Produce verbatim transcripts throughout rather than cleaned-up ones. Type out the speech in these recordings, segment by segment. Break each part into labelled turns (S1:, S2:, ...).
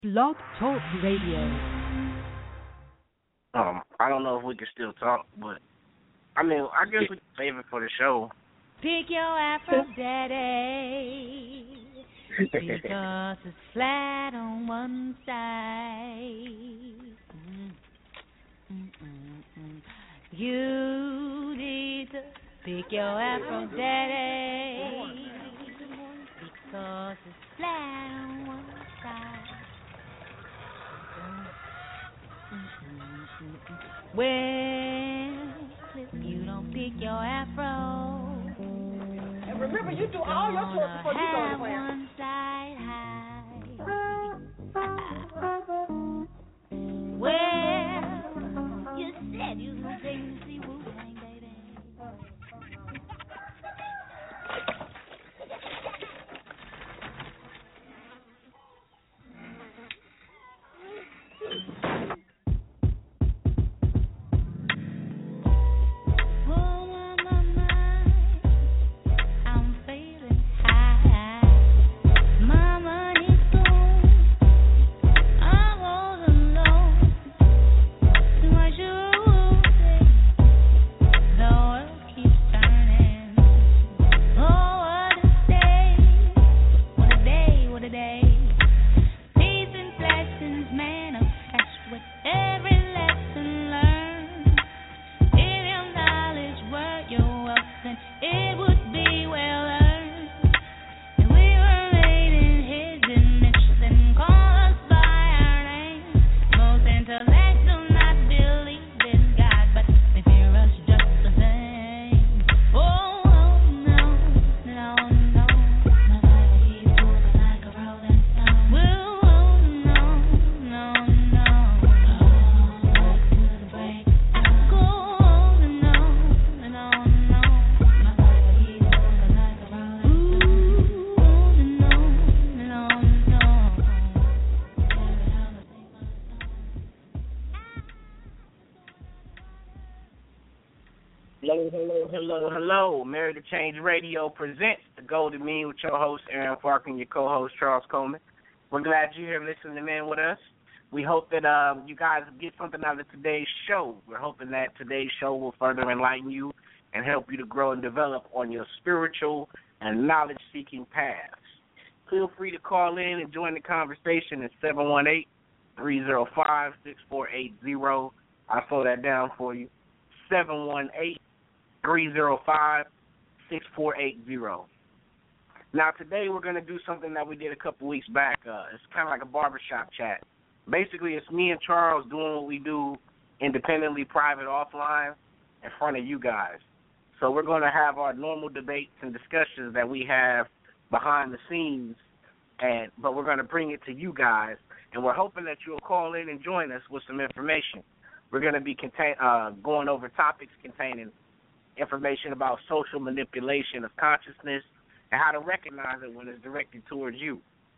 S1: Blog Talk Radio.
S2: Um, I don't know if we can still talk, but I mean, I guess we can save it for the show.
S3: Pick your Afro Daddy, because it's flat on one side. Mm-mm-mm-mm. You need to pick your Afro Daddy, because it's flat on one side. Well, if you don't pick your afro,
S4: and remember, you do all your chores before you go to class.
S3: One side high. Well, you said you was gonna take me to see Wu-Tang, baby.
S2: Hello, hello. Married to Change Radio presents The Golden Mean with your host, Aaron Clark, and your co-host, Charles Coleman. We're glad you're here listening in with us. We hope that uh, you guys get something out of today's show. We're hoping that today's show will further enlighten you and help you to grow and develop on your spiritual and knowledge-seeking paths. Feel free to call in and join the conversation at seven one eight, three zero five, six four eight zero. I'll slow that down for you. seven one eight, three zero five, six four eight zero. Now, today we're going to do something that we did a couple weeks back. Uh, it's kind of like a barbershop chat. Basically, it's me and Charles doing what we do independently, private, offline, in front of you guys. So we're going to have our normal debates and discussions that we have behind the scenes, and but we're going to bring it to you guys, and we're hoping that you'll call in and join us with some information. We're going to be contain, uh, going over topics containing information about social manipulation of consciousness and how to recognize it when it's directed towards you.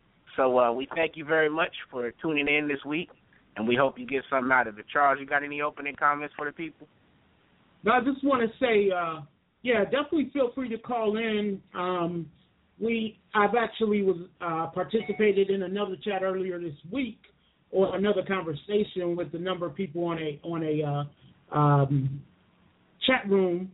S2: So uh, we thank you very much for tuning in this week, and we hope you get something out of it. Charles, you got any opening comments for the people?
S5: No, I just want to say, uh, yeah, definitely feel free to call in. Um, we, I've actually was uh, participated in another chat earlier this week, or another conversation with a number of people on a on a uh, um, chat room,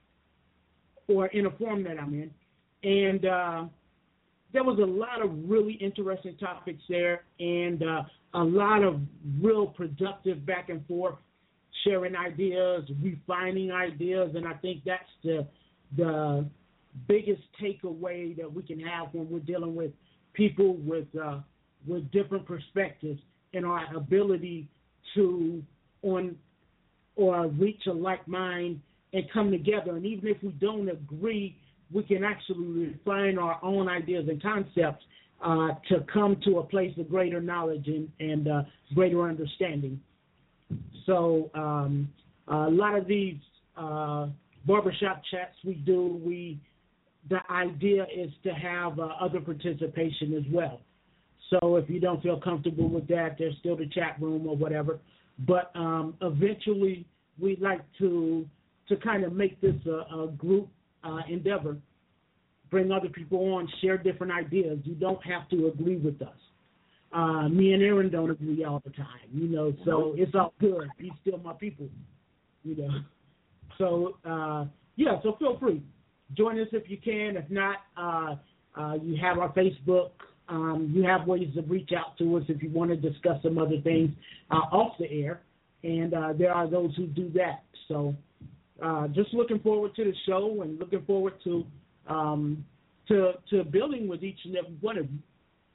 S5: or in a forum that I'm in, and uh, there was a lot of really interesting topics there, and uh, a lot of real productive back and forth, sharing ideas, refining ideas, and I think that's the the biggest takeaway that we can have when we're dealing with people with uh, with different perspectives, and our ability to on or reach a like mind and come together. And even if we don't agree, we can actually refine our own ideas and concepts uh, to come to a place of greater knowledge and, and uh, greater understanding. So um, a lot of these uh, barbershop chats we do, we the idea is to have uh, other participation as well. So if you don't feel comfortable with that, there's still the chat room or whatever. But um, eventually we'd like to to kind of make this a, a group uh, endeavor, bring other people on, share different ideas. You don't have to agree with us. Uh, me and Aaron don't agree all the time, you know, so it's all good. He's still my people, you know. So, uh, yeah, so feel free. Join us if you can. If not, uh, uh, you have our Facebook. Um, you have ways to reach out to us if you want to discuss some other things uh, off the air. And uh, there are those who do that. So uh, just looking forward to the show and looking forward to um, to to building with each and every one of you.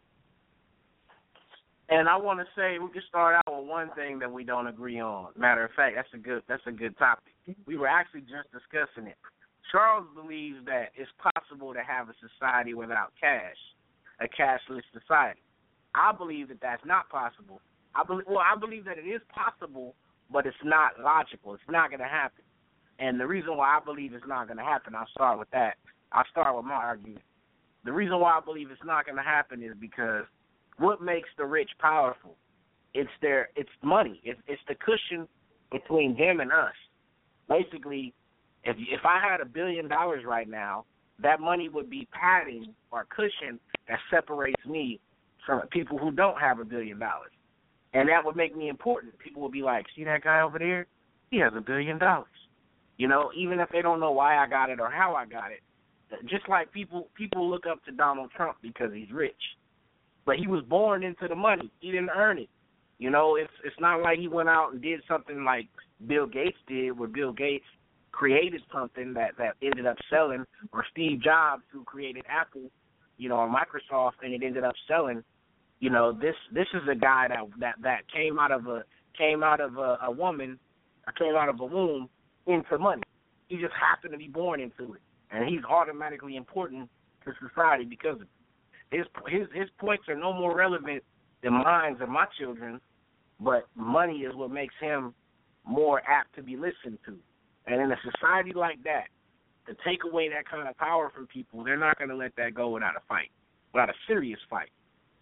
S2: And I want to say we can start out with one thing that we don't agree on. Matter of fact, that's a good that's a good topic. We were actually just discussing it. Charles believes that it's possible to have a society without cash, a cashless society. I believe that that's not possible. I believe well, I believe that it is possible, but it's not logical. It's not going to happen. And the reason why I believe it's not going to happen, I'll start with that. I'll start with my argument. The reason why I believe it's not going to happen is because what makes the rich powerful? It's their, it's money. It's, it's the cushion between them and us. Basically, if if I had a billion dollars right now, that money would be padding or cushion that separates me from people who don't have a billion dollars, and that would make me important. People would be like, "See that guy over there? He has a billion dollars." You know, even if they don't know why I got it or how I got it. Just like people people look up to Donald Trump because he's rich. But he was born into the money. He didn't earn it. You know, it's it's not like he went out and did something like Bill Gates did, where Bill Gates created something that, that ended up selling, or Steve Jobs, who created Apple, you know, or Microsoft, and it ended up selling. You know, this this is a guy that that, that came out of a came out of a, a woman, or came out of a womb into money. He just happened to be born into it, and he's automatically important to society because of it. His his his points are no more relevant than mine and my children, but money is what makes him more apt to be listened to. And in a society like that, to take away that kind of power from people, they're not going to let that go without a fight, without a serious fight.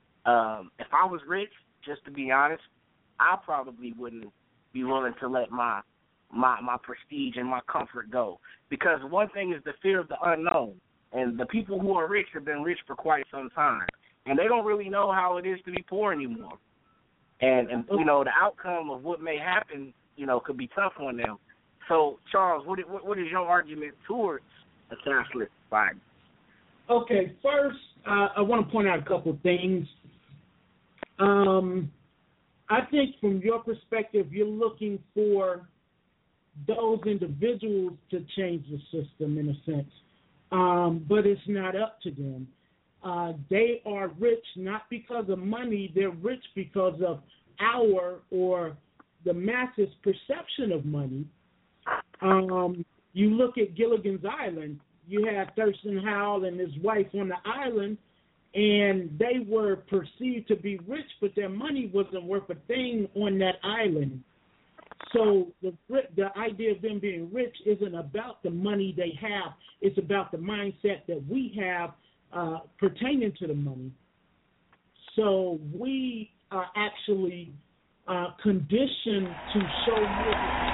S2: Um, if I was rich, just to be honest, I probably wouldn't be willing to let my my my prestige and my comfort go, because one thing is the fear of the unknown. And the people who are rich have been rich for quite some time, and they don't really know how it is to be poor anymore. And, and you know, the outcome of what may happen, you know, could be tough on them. So, Charles, what what, what is your argument towards a cashless society?
S5: Okay, first, uh, I want to point out a couple of things. Um, I think from your perspective, you're looking for those individuals to change the system in a sense. Um, but it's not up to them. Uh, they are rich not because of money. They're rich because of our or the masses' perception of money. Um, you look at Gilligan's Island. You had Thurston Howell and his wife on the island, and they were perceived to be rich, but their money wasn't worth a thing on that island. So the the idea of them being rich isn't about the money they have. It's about the mindset that we have uh, pertaining to the money. So we are actually uh, conditioned to show more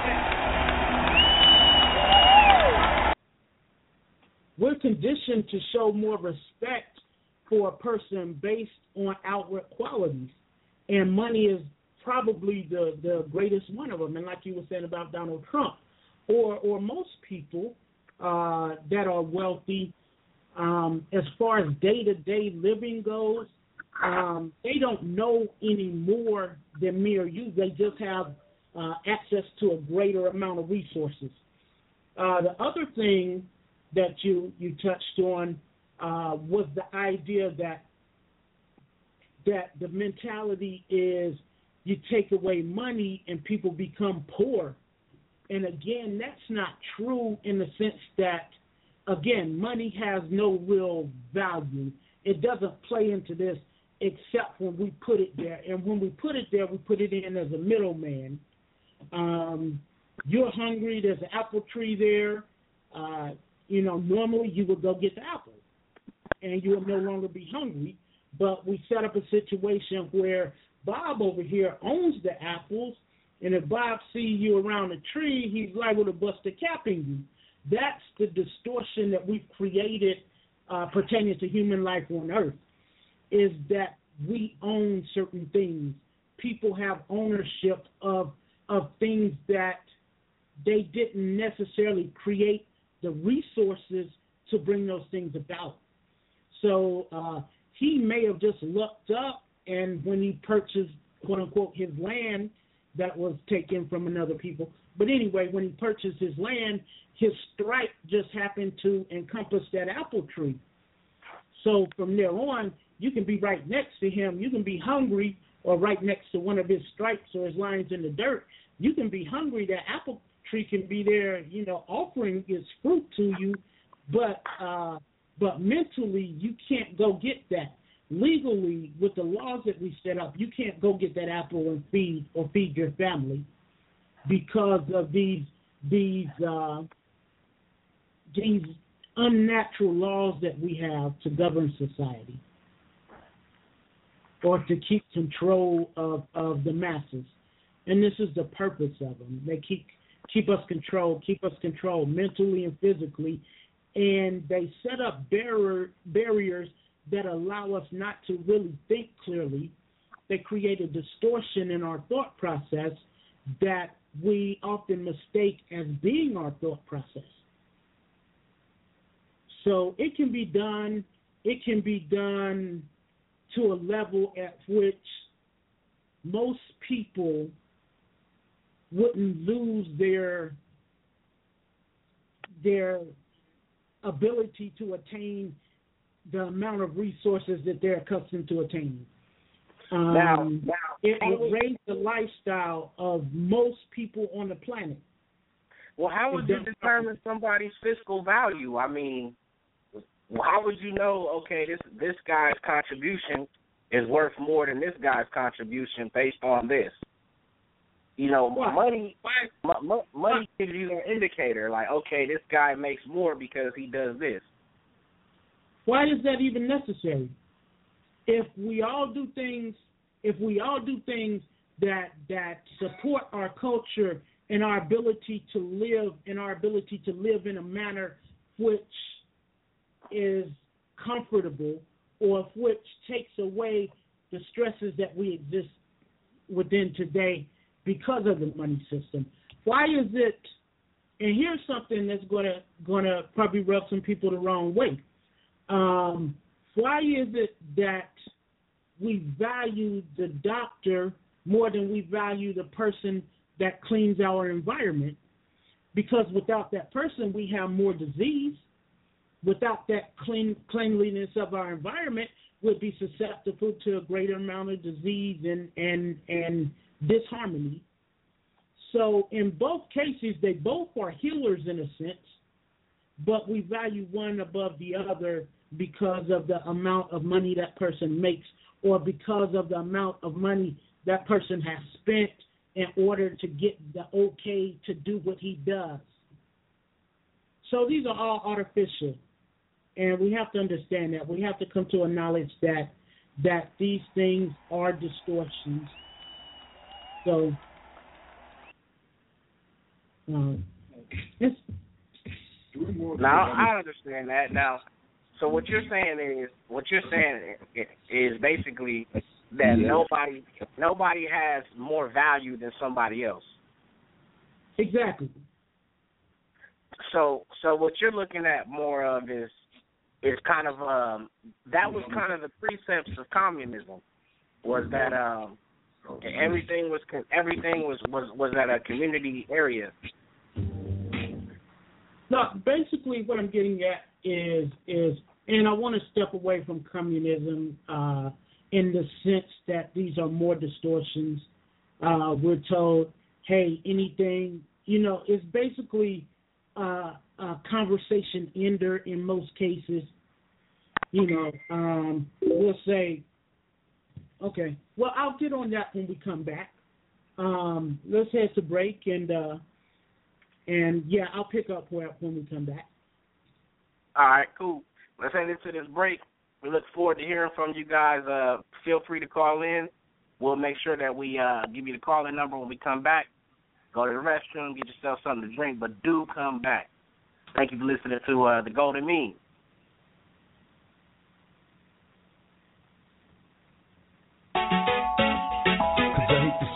S5: respect. We're conditioned to show more respect for a person based on outward qualities, and money is probably the, the greatest one of them. And like you were saying about Donald Trump, or or most people uh, that are wealthy, um, as far as day-to-day living goes, um, they don't know any more than me or you. They just have uh, access to a greater amount of resources. Uh, the other thing that you, you touched on uh, was the idea that that the mentality is you take away money and people become poor. And again, that's not true in the sense that, again, money has no real value. It doesn't play into this except when we put it there. And when we put it there, we put it in as a middleman. Um, you're hungry, there's an apple tree there. Uh, you know, normally you would go get the apple and you will no longer be hungry. But we set up a situation where Bob over here owns the apples, and if Bob sees you around the tree, he's liable to bust a cap in you. That's the distortion that we've created uh, pertaining to human life on Earth, is that we own certain things. People have ownership of of things that they didn't necessarily create the resources to bring those things about. So uh, he may have just lucked up, and when he purchased, quote unquote, his land that was taken from another people. But anyway, when he purchased his land, his stripe just happened to encompass that apple tree. So from there on, you can be right next to him. You can be hungry, or right next to one of his stripes or his lines in the dirt. You can be hungry. That apple tree can be there, you know, offering its fruit to you, but uh, but mentally you can't go get that. Legally, with the laws that we set up, you can't go get that apple and feed or feed your family because of these these uh, these unnatural laws that we have to govern society or to keep control of, of the masses. And this is the purpose of them. They keep keep us controlled, keep us controlled mentally and physically, and they set up barrier, barriers that allow us not to really think clearly. They create a distortion in our thought process that we often mistake as being our thought process. So it can be done, it can be done to a level at which most people wouldn't lose their their ability to attain the amount of resources that they're accustomed to attaining. Um,
S2: now, now,
S5: it would raise the lifestyle of most people on the planet.
S2: Well, how would you determine somebody's fiscal value? I mean, how would you know, okay, this this guy's contribution is worth more than this guy's contribution based on this? You know,
S5: Why?
S2: money
S5: Why?
S2: m- money gives you an indicator, like, okay, this guy makes more because he does this.
S5: Why is that even necessary? If we all do things, if we all do things that that support our culture and our ability to live, and our ability to live in a manner which is comfortable, or which takes away the stresses that we exist within today because of the money system. Why is it? And here's something that's gonna gonna probably rub some people the wrong way. Um, why is it that we value the doctor more than we value the person that cleans our environment? Because without that person, we have more disease. Without that clean cleanliness of our environment, we'd be susceptible to a greater amount of disease and, and, and disharmony. So in both cases, they both are healers in a sense, but we value one above the other because of the amount of money that person makes, or because of the amount of money that person has spent in order to get the okay to do what he does. So these are all artificial, and we have to understand that. We have to come to a knowledge that that these things are distortions. So um, it's,
S2: now I understand that. Now, so what you're saying is, what you're saying is basically that yeah. nobody nobody has more value than somebody else.
S5: Exactly.
S2: So so what you're looking at more of is is kind of um that was kind of the precepts of communism, was that um everything was everything was, was, was at a community area.
S5: No, basically what I'm getting at is is and I want to step away from communism uh, in the sense that these are more distortions. Uh, we're told, hey, anything, you know, it's basically uh, a conversation ender in most cases. You know, um, we'll say, okay, well, I'll get on that when we come back. Um, let's head to break, and uh, and yeah, I'll pick up where when we come back.
S2: All right, cool. Let's head into this break. We look forward to hearing from you guys. Uh, feel free to call in. We'll make sure that we uh, give you the call-in number when we come back. Go to the restroom, get yourself something to drink, but do come back. Thank you for listening to uh, The Golden Mean.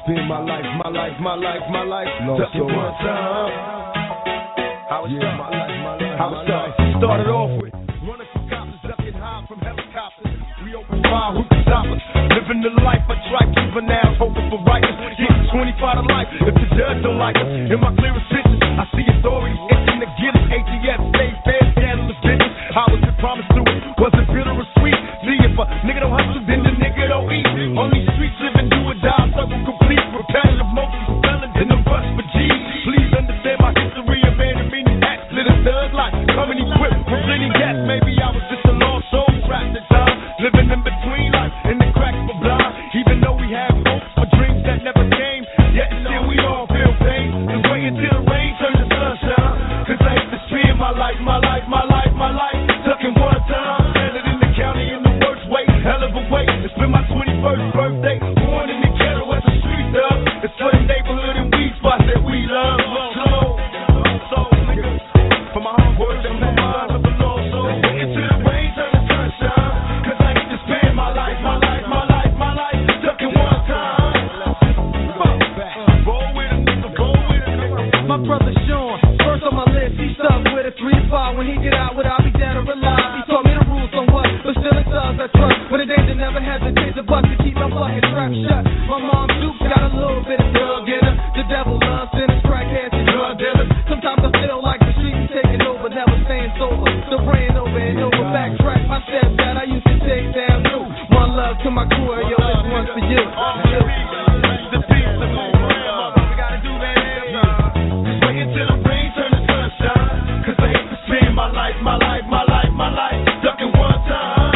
S6: spend my life, my life, my life, my life. Took it one time. How it yeah, my life, my life, How it start? Started off with running from cops, ducking high from helicopters. We open fire, who can stop us? Living the life I try, juveniles hoping for rightness. Getting twenty-five to life if the judge don't like us. In my clearest vision, I see authorities itching to get us. A T F, stay fair, scandalous business. How was it promised to us? Was it bitter or sweet? See, if a nigga don't hustle, then the nigga don't eat. On these streets, living do or die, circle complete. Repetitive motions, felons in the rush for G. Please understand my history of meaning acts. Little thug life, coming equipped with plenty gas. Maybe I was just a lost soul trapped in time. Living in between life and the cracks were blind. Even though we have hopes for dreams that never came, yet still we all feel pain. Just wait until the rain turns to sunshine. Cause I hate to spend my life, my life, my life, my life. Tucking one time, landed in the county in the worst way. Hell of a way, it's been my twenty-first birthday. Born in the ghetto as a street dog. It's for the neighborhood and weed spots that we love. So, so, nigga, for my hard work and my mind of the Lord. So, wait until the rain turns to sunshine. Cause I hate to spend my life, my life, my life, my life. Tucking one time. Roll with a nigga, roll with a nigga.
S7: My brother Sean, first on my list, he stuck with a three to five. When he get out, would I be dead or alive? He taught me the rules on what, but still it does, I trust. But it ain't to never hesitate to buck to keep my fucking trap shut. My mom Duke got a little bit of drug in her. The devil loves sinners, crackheads, and drug dealers. Sometimes I feel like the street is taking over, never staying sober. The rain over and over, backtrack my steps that I used to take down too. One love to my crew, yo, this one's for you. you.
S6: The peace of my world, we gotta do that. Just wait until the rain turns to sunshine. Cause I hate to spend my life, my life, my life, my life. Ducking one time.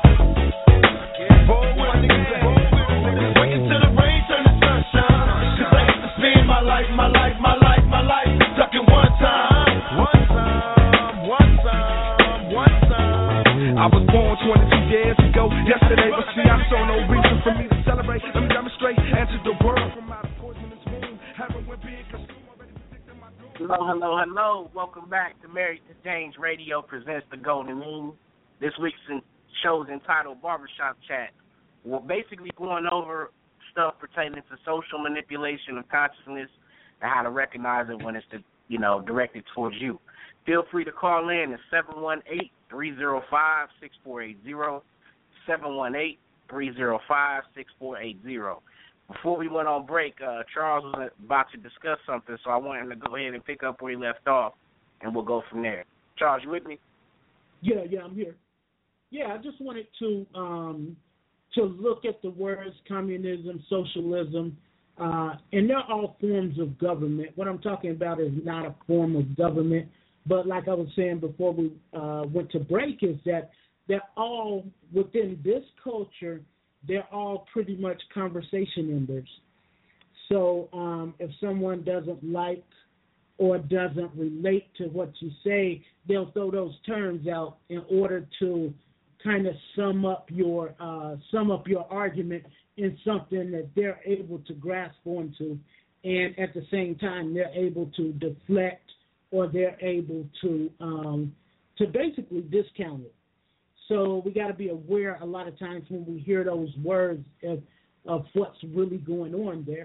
S6: Roll with a nigga, roll with a nigga. Wait until the rain turns to sunshine. Cause I hate to spend my life, my life, my life, my life. Ducking one time. One time, one time, one time. I was born twenty-two years ago yesterday, but see I saw no reason for me to celebrate. Let me demonstrate, answer the world from my poisonous womb. Having went being consumed already predicting my doom.
S2: Hello, hello, hello. Welcome back to Married to James Radio presents The Golden Mean. This week's show is entitled Barbershop Chat. We're basically going over stuff pertaining to social manipulation of consciousness and how to recognize it when it's, you know, directed towards you. Feel free to call in at seven one eight, three zero five, six four eight zero, seven one eight, three zero five, six four eight zero. Before we went on break, uh, Charles was about to discuss something, so I wanted him to go ahead and pick up where he left off, and we'll go from there. Charles, you with me?
S5: Yeah, yeah, I'm here. Yeah, I just wanted to um, to look at the words communism, socialism, uh, and they're all forms of government. What I'm talking about is not a form of government, but like I was saying before we uh, went to break, is that they're all within this culture. They're all pretty much conversation enders. So um, if someone doesn't like or doesn't relate to what you say, they'll throw those terms out in order to kind of sum up your uh, sum up your argument in something that they're able to grasp onto, and at the same time they're able to deflect or they're able to um, to basically discount it. So we got to be aware a lot of times when we hear those words of, of what's really going on there.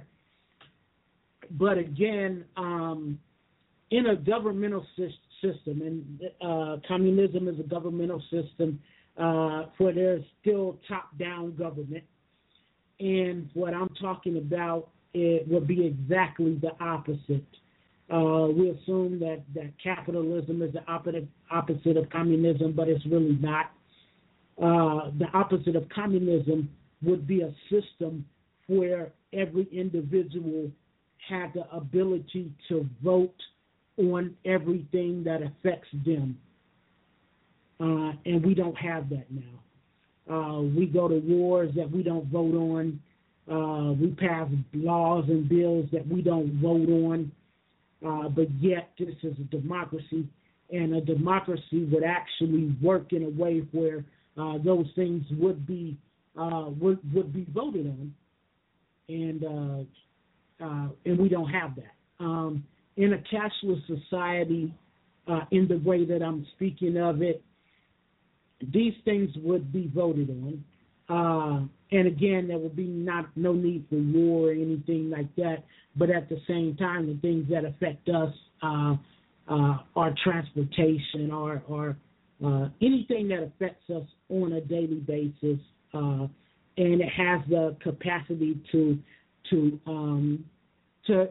S5: But again, um, in a governmental system, and uh, communism is a governmental system uh, where there's still top-down government, and what I'm talking about it will be exactly the opposite. Uh, we assume that, that capitalism is the opposite, opposite of communism, but it's really not. Uh, the opposite of communism would be a system where every individual had the ability to vote on everything that affects them. Uh, and we don't have that now. Uh, we go to wars that we don't vote on. Uh, we pass laws and bills that we don't vote on. Uh, but yet this is a democracy, and a democracy would actually work in a way where uh, those things would be uh, would, would be voted on, and uh, uh, and we don't have that. Um, in a cashless society, uh, in the way that I'm speaking of it, these things would be voted on. Uh, and again, there will be not no need for war or anything like that. But at the same time, the things that affect us uh, uh, are transportation, or, or uh, anything that affects us on a daily basis, uh, and it has the capacity to to um, to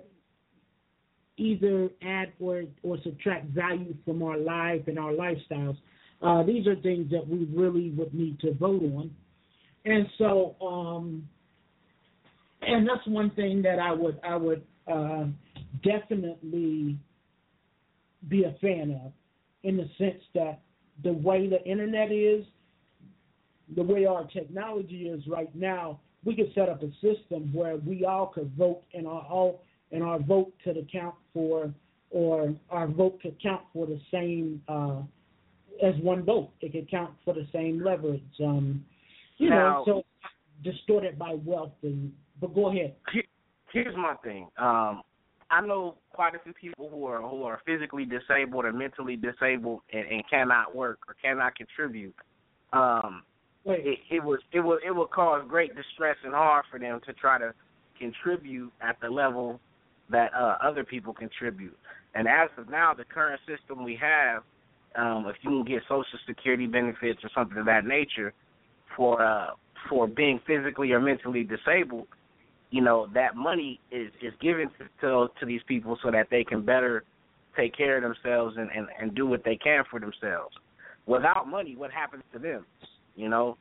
S5: either add or or subtract value from our life and our lifestyles. Uh, these are things that we really would need to vote on. And so, um, and that's one thing that I would I would uh, definitely be a fan of, in the sense that the way the internet is, the way our technology is right now, we could set up a system where we all could vote, and our all and our vote could account for, or our vote could count for the same uh, as one vote. It could count for the same leverage. Um, You
S2: now,
S5: know, so distorted by wealth. And, but go ahead.
S2: Here's my thing. Um, I know quite a few people who are who are physically disabled or mentally disabled and, and cannot work or cannot contribute. Um, it, it was it will it will cause great distress and harm for them to try to contribute at the level that uh, other people contribute. And as of now, the current system we have, um, if you can get Social Security benefits or something of that nature, for uh, for being physically or mentally disabled, you know, that money is, is given to, to to these people so that they can better take care of themselves and, and, and do what they can for themselves. Without money, what happens to them? You know,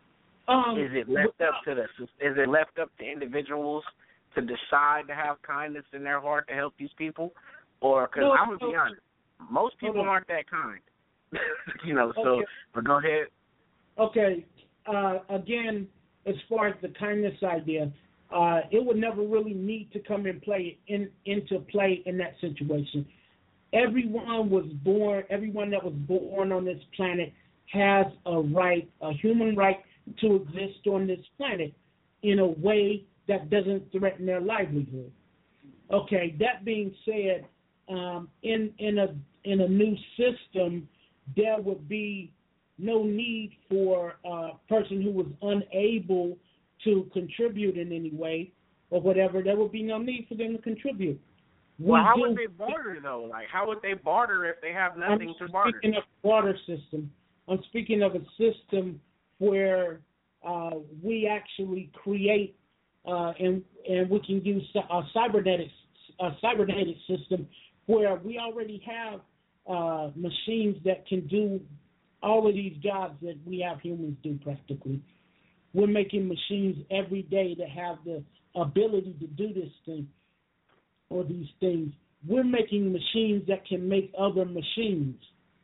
S5: um,
S2: is it left up to the is it left up to individuals to decide to have kindness in their heart to help these people, or because
S5: no,
S2: I'm gonna
S5: no,
S2: be honest, most people aren't that kind. you know, so
S5: okay.
S2: but go ahead.
S5: Okay. Uh, again, as far as the kindness idea, uh, it would never really need to come in play in into play in that situation. Everyone was born. Everyone that was born on this planet has a right, a human right, to exist on this planet in a way that doesn't threaten their livelihood. Okay. That being said, um, in in a in a new system, there would be no need for a person who was unable to contribute in any way or whatever. There would be no need for them to contribute. We
S2: Well, how
S5: do,
S2: would they barter, though? Like, how would they barter if they have nothing
S5: I'm
S2: to barter?
S5: speaking of a barter system. I'm speaking of a system where uh, we actually create uh, and and we can use a cybernetic a cybernetic system where we already have uh, machines that can do all of these jobs that we have humans do practically. We're making machines every day that have the ability to do this thing or these things. We're making machines that can make other machines.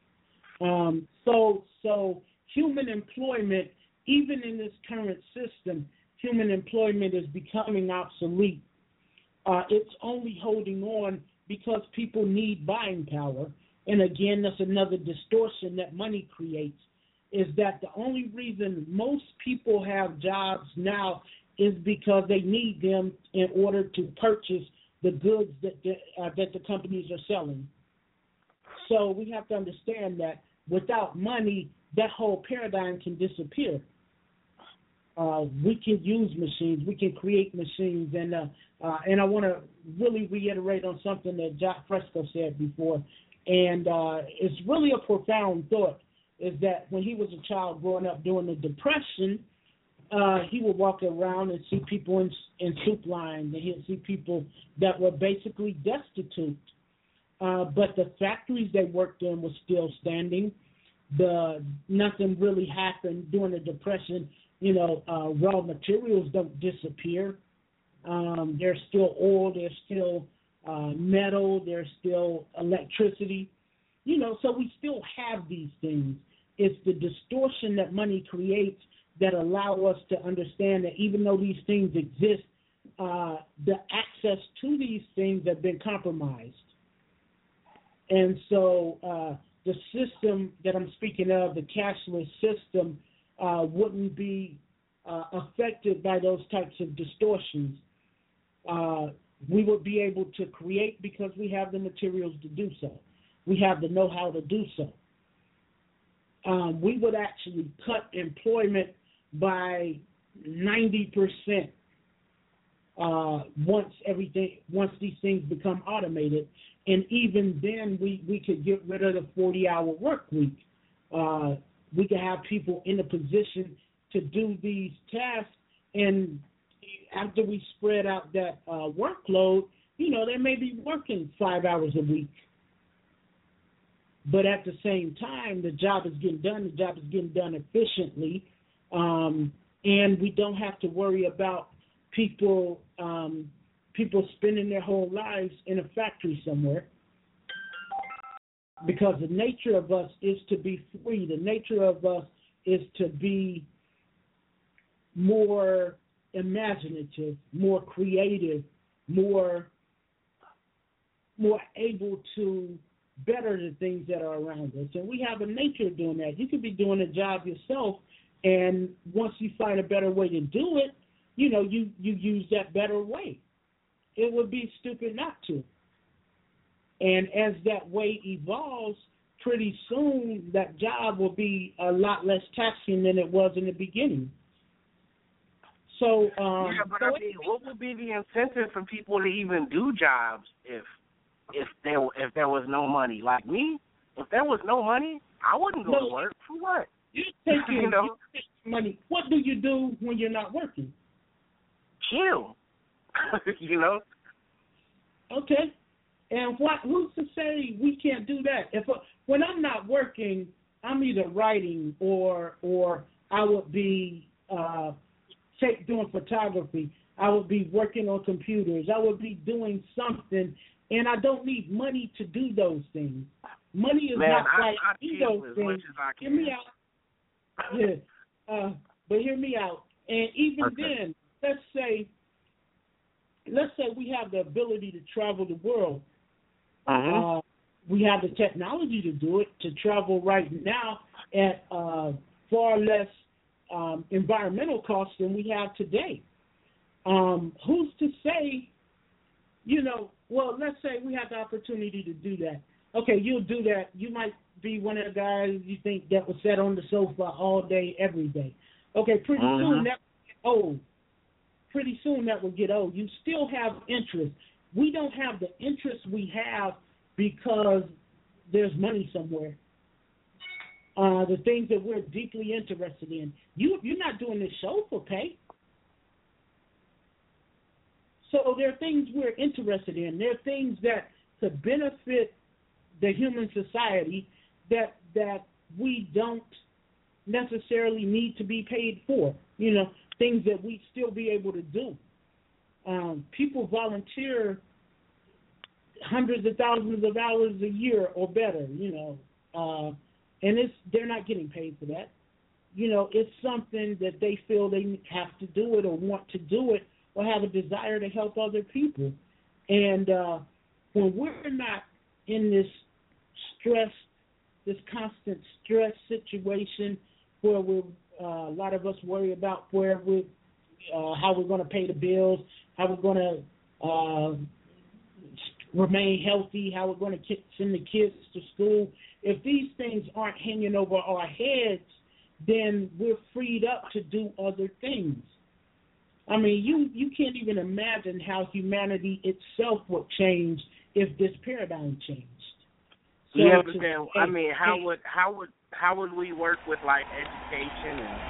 S5: Um, so, so human employment, even in this current system, human employment is becoming obsolete. Uh, it's only holding on because people need buying power. And again, that's another distortion that money creates, is that the only reason most people have jobs now is because they need them in order to purchase the goods that the, uh, that the companies are selling. So we have to understand that without money, that whole paradigm can disappear. Uh, we can use machines, we can create machines, and uh, uh, and I want to really reiterate on something that Jacques Fresco said before. And uh, it's really a profound thought, is that when he was a child growing up during the Depression, uh, he would walk around and see people in, in soup lines, and he'd see people that were basically destitute. Uh, but the factories they worked in were still standing. The nothing really happened during the Depression. You know, uh, raw materials don't disappear. Um, there's still oil, there's still Uh, metal, there's still electricity, you know, so we still have these things. It's the distortion that money creates that allow us to understand that even though these things exist, uh, the access to these things have been compromised. And so uh, the system that I'm speaking of, the cashless system, uh, wouldn't be uh, affected by those types of distortions. Uh, we would be able to create because we have the materials to do so. We have the know-how to do so. Um, we would actually cut employment by ninety percent uh, once everything, once these things become automated. And even then, we, we could get rid of the forty-hour work week. Uh, we could have people in a position to do these tasks, and after we spread out that uh, workload, you know, they may be working five hours a week. But at the same time, the job is getting done. The job is getting done efficiently, um, and we don't have to worry about people um, people spending their whole lives in a factory somewhere. Because the nature of us is to be free. The nature of us is to be more imaginative, more creative, more more able to better the things that are around us. And we have a nature of doing that. You could be doing a job yourself, and once you find a better way to do it, you know, you, you use that better way. It would be stupid not to. And as that way evolves, pretty soon that job will be a lot less taxing than it was in the beginning. So, um,
S2: yeah, but
S5: so
S2: I mean, what would be the incentive for people to even do jobs if if there if there was no money? Like me, if there was no money, I wouldn't go
S5: No.
S2: to work. For what?
S5: You take
S2: You
S5: your,
S2: know?
S5: you take your money. What do you do when you're not working?
S2: Chill. You know?
S5: Okay. And what? Who's to say we can't do that? If when I'm not working, I'm either writing or or I would be uh, take, doing photography. I would be working on computers. I would be doing something, and I don't need money to do those things. Money is
S2: Man,
S5: not
S2: I,
S5: like
S2: I
S5: do
S2: chill
S5: those
S2: as
S5: things.
S2: much as I
S5: Hear
S2: can.
S5: me out. Yeah. Uh, but hear me out. And even
S2: Okay.
S5: then, let's say, let's say we have the ability to travel the world.
S2: Uh-huh.
S5: Uh, we have the technology to do it, to travel right now at uh, far less um, environmental costs than we have today. Um, who's to say, you know, well, let's say we have the opportunity to do that. Okay, you'll do that. You might be one of the guys you think that will sit on the sofa all day, every day. Okay, pretty
S2: Uh-huh.
S5: soon that will get old. Pretty soon that will get old. You still have interest. We don't have the interest we have because there's money somewhere. Uh, the things that we're deeply interested in. You, you're not doing this show for pay. So there are things we're interested in. There are things that could benefit the human society that that we don't necessarily need to be paid for. You know, things that we'd still be able to do. Um, people volunteer hundreds of thousands of hours a year or better, you know, uh, and it's they're not getting paid for that. You know, it's something that they feel they have to do it or want to do it or have a desire to help other people. And uh, when we're not in this stress, this constant stress situation where we uh, a lot of us worry about where we uh, how we're going to pay the bills, how we're going to uh, remain healthy, how we're going to send the kids to school. If these things aren't hanging over our heads, then we're freed up to do other things. I mean, you, you can't even imagine how humanity itself would change if this paradigm changed. So
S2: yeah,
S5: to-
S2: but then I mean, how would how would how would we work with like education and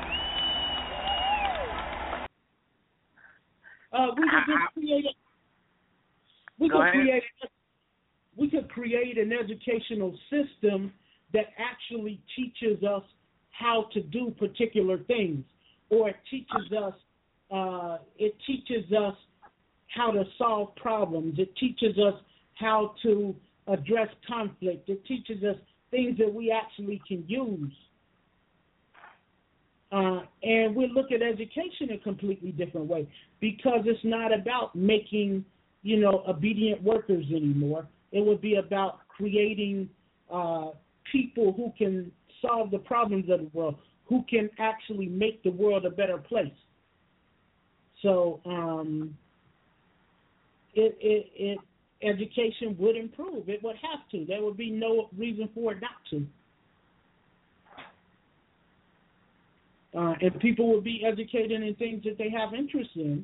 S5: Uh, we could just create a, we
S2: Go
S5: could
S2: ahead.
S5: create we could create an educational system that actually teaches us how to do particular things, or it teaches us uh, it teaches us how to solve problems. It teaches us how to address conflict. It teaches us things that we actually can use. Uh, and we look at education a completely different way because it's not about making, you know, obedient workers anymore. It would be about creating uh, people who can solve the problems of the world, who can actually make the world a better place. So um, it, it, it, education would improve. It would have to. There would be no reason for it not to. uh, and people will be educated in things that they have interest in.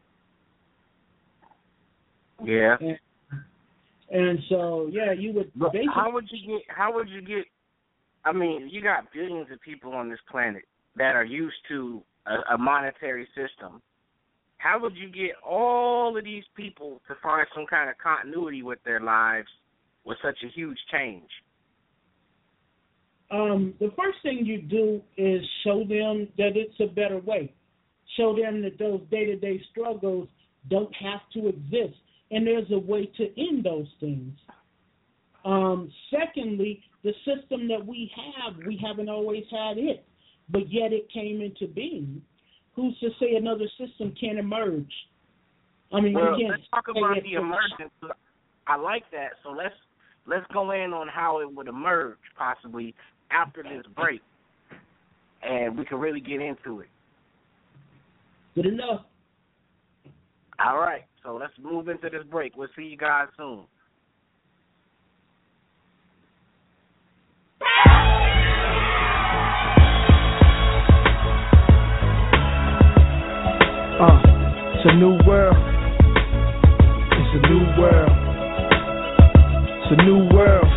S2: Yeah.
S5: And, and so, yeah, you would.
S2: But
S5: basically,
S2: how would you get? How would you get? I mean, you got billions of people on this planet that are used to a, a monetary system. How would you get all of these people to find some kind of continuity with their lives with such a huge change?
S5: Um, the first thing you do is show them that it's a better way. Show them that those day-to-day struggles don't have to exist, and there's a way to end those things. Um, secondly, the system that we have, we haven't always had it, but yet it came into being. Who's to say another system can't emerge? I mean,
S2: well,
S5: you can't
S2: let's talk about the
S5: it,
S2: emergence. I like that. So let's let's go in on how it would emerge possibly after this break, and we can really get into it.
S5: Good enough.
S2: All right. So let's move into this break. We'll see you guys soon.
S7: Uh, it's a new world. It's a new world. It's a new world.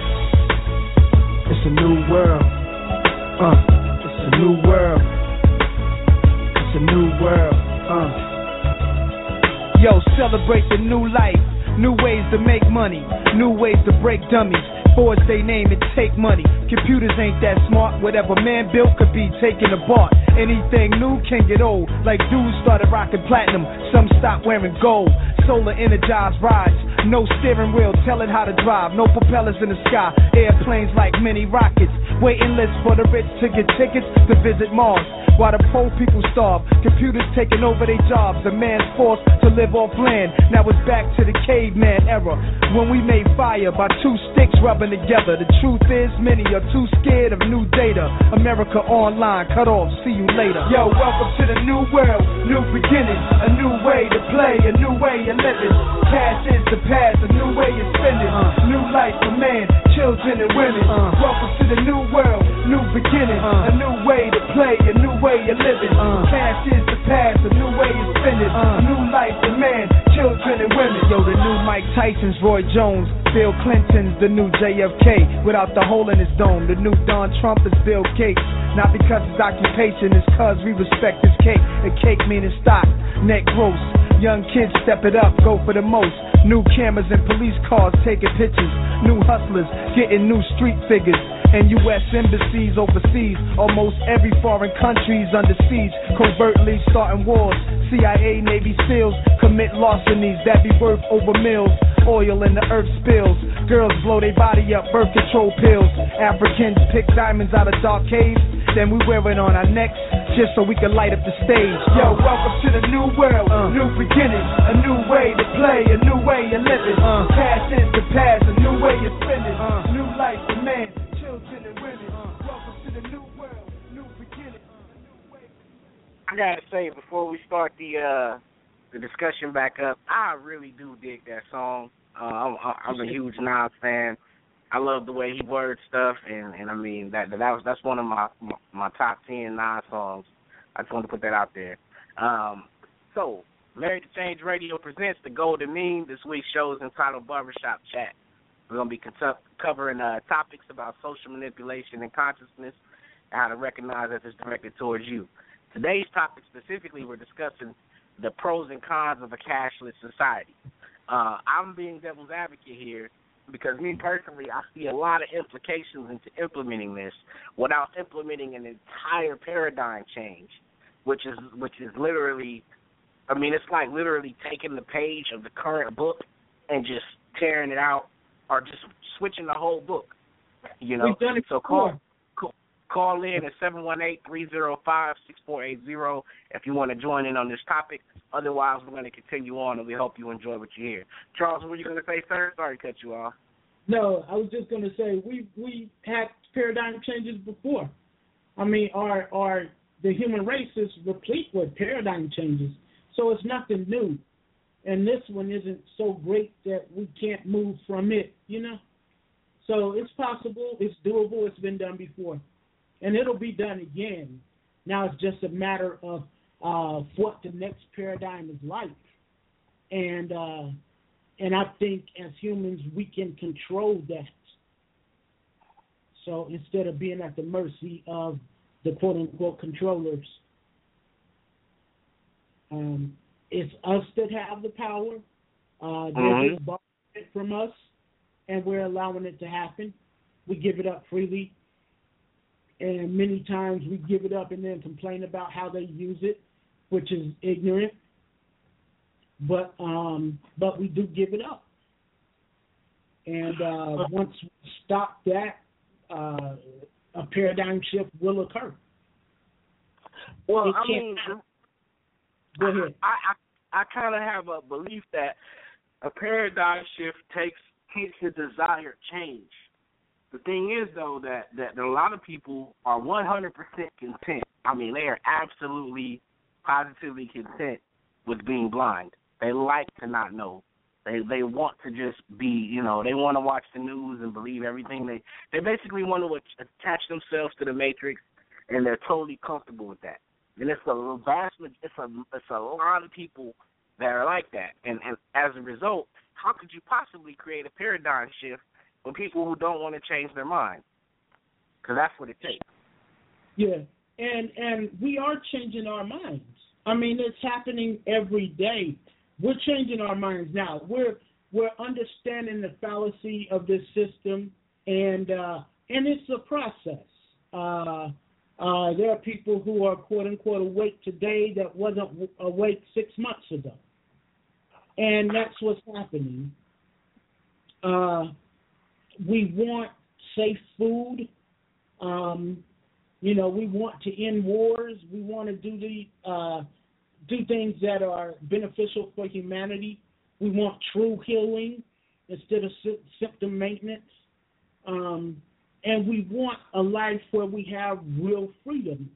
S7: It's a new world. Uh, it's a new world. It's a new world. Uh. Yo, celebrate the new life. New ways to make money. New ways to break dummies. Forge they name and take money. Computers ain't that smart. Whatever man built could be taken apart. Anything new can get old. Like dudes started rocking platinum. Some stopped wearing gold. Solar energized rides. No steering wheel, tell it how to drive. No propellers in the sky. Airplanes like mini rockets. Waiting lists for the rich to get tickets to visit Mars. While the poor people starve. Computers taking over their jobs. A man's forced to live off land. Now it's back to the caveman era. When we made fire by two sticks rubbing together. The truth is many are too scared of new data. America online, cut off, see you later. Yo, welcome to the new world. New beginnings. A new way to play. A new way of living. Cash is the past. A new way of spending. Uh, new life for man, children and women. Uh, welcome to the new world. New beginnings. Uh, a new way to play. A new way of living. Uh, Cash is the past. A new way of spending. Uh, new life for man, children and women. Yo, the new Mike Tyson's Roy Jones. Bill Clinton's the new J F K. Without the hole in his dome. The new Don Trump is Bill Gates. Not because his occupation, it's cause we respect his cake. A cake meaning stock, neck roast. Young kids step it up, go for the most. New cameras and police cars taking pictures. New hustlers getting new street figures. And U S embassies overseas. Almost every foreign country's under siege. Covertly starting wars. C I A, Navy SEALs commit larcenies that be worth over mills. Oil in the earth spills. Girls blow their body up, birth control pills. Africans pick diamonds out of dark caves. Then we wear it on our necks just so we can light up the stage. Yo, welcome to the new world. Uh, new beginnings. A new way to play. A new way of living. Uh, past is the past. A new way of spending. Uh, new life for man. Children and women. Uh, welcome to the new world. New beginnings.
S2: I gotta say, before we start the uh, the discussion back up, I really do dig that song. Uh, I'm, I'm a huge Nas fan. I love the way he words stuff, and, and I mean that that was that's one of my my, my top ten Nas songs. I just wanted to put that out there. Um, so, Married to Change Radio presents the Golden Mean. This week's show is entitled Barbershop Chat. We're gonna be co- covering uh, topics about social manipulation and consciousness, and how to recognize that it's directed towards you. Today's topic specifically, we're discussing the pros and cons of a cashless society. Uh, I'm being devil's advocate here because me personally, I see a lot of implications into implementing this without implementing an entire paradigm change, which is which is literally, I mean, it's like literally taking the page of the current book and just tearing it out or just switching the whole book. You know,
S5: We've done it
S2: so call. Call in at seven one eight, three zero five, six four eight zero if you want to join in on this topic. Otherwise, we're going to continue on, and we hope you enjoy what you hear. Charles, what were you going to say, sir? Sorry to cut you off.
S5: No, I was just going to say we we had paradigm changes before. I mean, our our the human race is replete with paradigm changes, so it's nothing new. And this one isn't so great that we can't move from it, you know. So it's possible, it's doable, it's been done before. And it'll be done again. Now it's just a matter of uh, what the next paradigm is like. And uh, and I think as humans we can control that. So instead of being at the mercy of the quote-unquote controllers, um, it's us that have the power. Uh, they're
S2: Mm-hmm.
S5: just borrowing it from us, and we're allowing it to happen. We give it up freely, and many times we give it up and then complain about how they use it, which is ignorant. But um, but we do give it up, and uh, once we stop that, uh, a paradigm shift will occur.
S2: Well,
S5: It
S2: I
S5: can't-
S2: mean,
S5: Go ahead.
S2: I I, I kind of have a belief that a paradigm shift takes takes a desired change. The thing is, though, that, that a lot of people are one hundred percent content. I mean, they are absolutely, positively content with being blind. They like to not know. They they want to just be, you know, they want to watch the news and believe everything. They they basically want to attach themselves to the matrix, and they're totally comfortable with that. And it's a vast, it's a it's a lot of people that are like that. And and as a result, how could you possibly create a paradigm shift with people who don't want to change their mind? Because that's what it takes.
S5: Yeah, and and we are changing our minds. I mean, it's happening every day. We're changing our minds now. We're we're understanding the fallacy of this system, and uh, and it's a process. Uh, uh, there are people who are quote unquote awake today that wasn't awake six months ago, and that's what's happening. Uh, we want safe food. Um, you know, we want to end wars. We want to do the uh, do things that are beneficial for humanity. We want true healing instead of sy- symptom maintenance. Um, and we want a life where we have real freedom